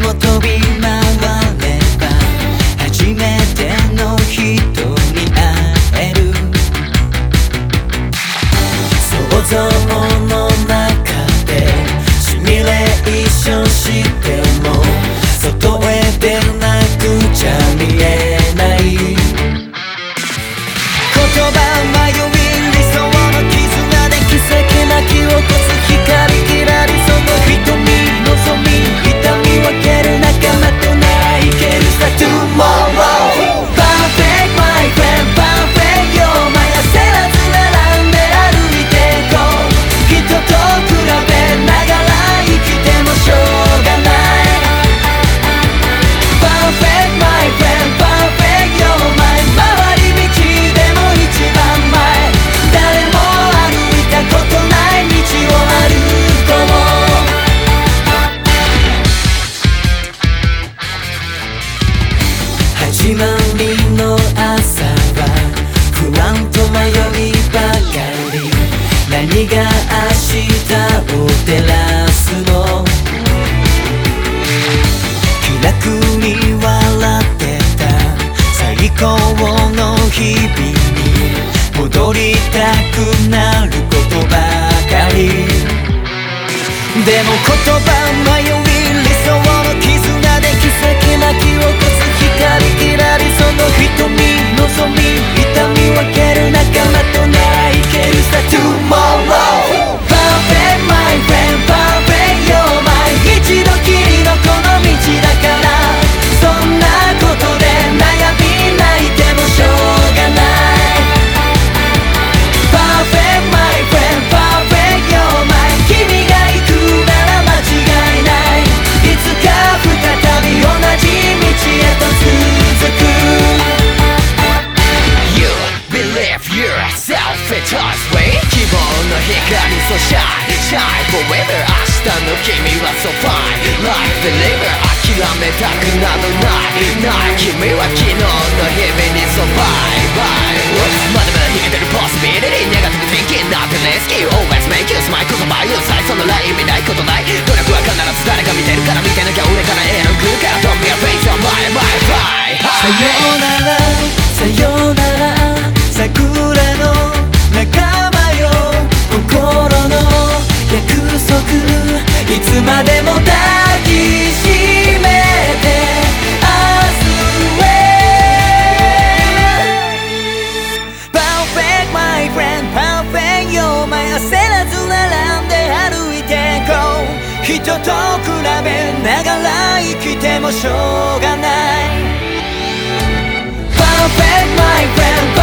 を飛び回れば初めての人に会える。想像の中でシミュレーションしても外へ出なくちゃ見えない。言葉迷い理想の絆で奇跡巻き起こす光きらりその瞳望み痛み分ける仲間とならいけるさ Tomorrow Perfect my friend Perfect you're my 焦らず並んで歩いてこう。人と比べながら生きてもしょうがない。 Perfect my friend Perfect you're my 回り道でも一番前。誰も歩いたことない道を歩こう。始まりの朝は不安と迷いばかり。何が明日を照らすの。気楽に笑ってた最高の日々に戻りたくなることばかり。でも言葉迷い理想の絆で奇跡巻き起こす光きらりその瞳望み痛み分ける仲間とならいけるさ Tomorrow Perfect my friend Perfect you're my 一度きりのこの道だから。そんなことで悩み泣いてもしょうがない。 Perfect my friend Perfect you're my 君が行くなら間違いない。いつか再び同じ道へと続く。 You believe yourself in God's way 希望の光so shine shine forever 明日の君はso fine Life believer 諦めたくなどない君は昨日の日々にso bye bye まだまだ逃げてる possibility Negative thinking nothing risky Always make you smile 言葉有罪そのら意味ないことない。努力は必ず誰か見てるから見てなきゃ俺から絵の具から Don't be afraid so bye bye bye さようならさようなら桜の仲間よ心の約束いつまでも抱きしめて明日へ Perfect my friend Perfect you're my 焦らず並んで歩いてこう。人と比べながら生きてもしょうがない。 Perfect my friend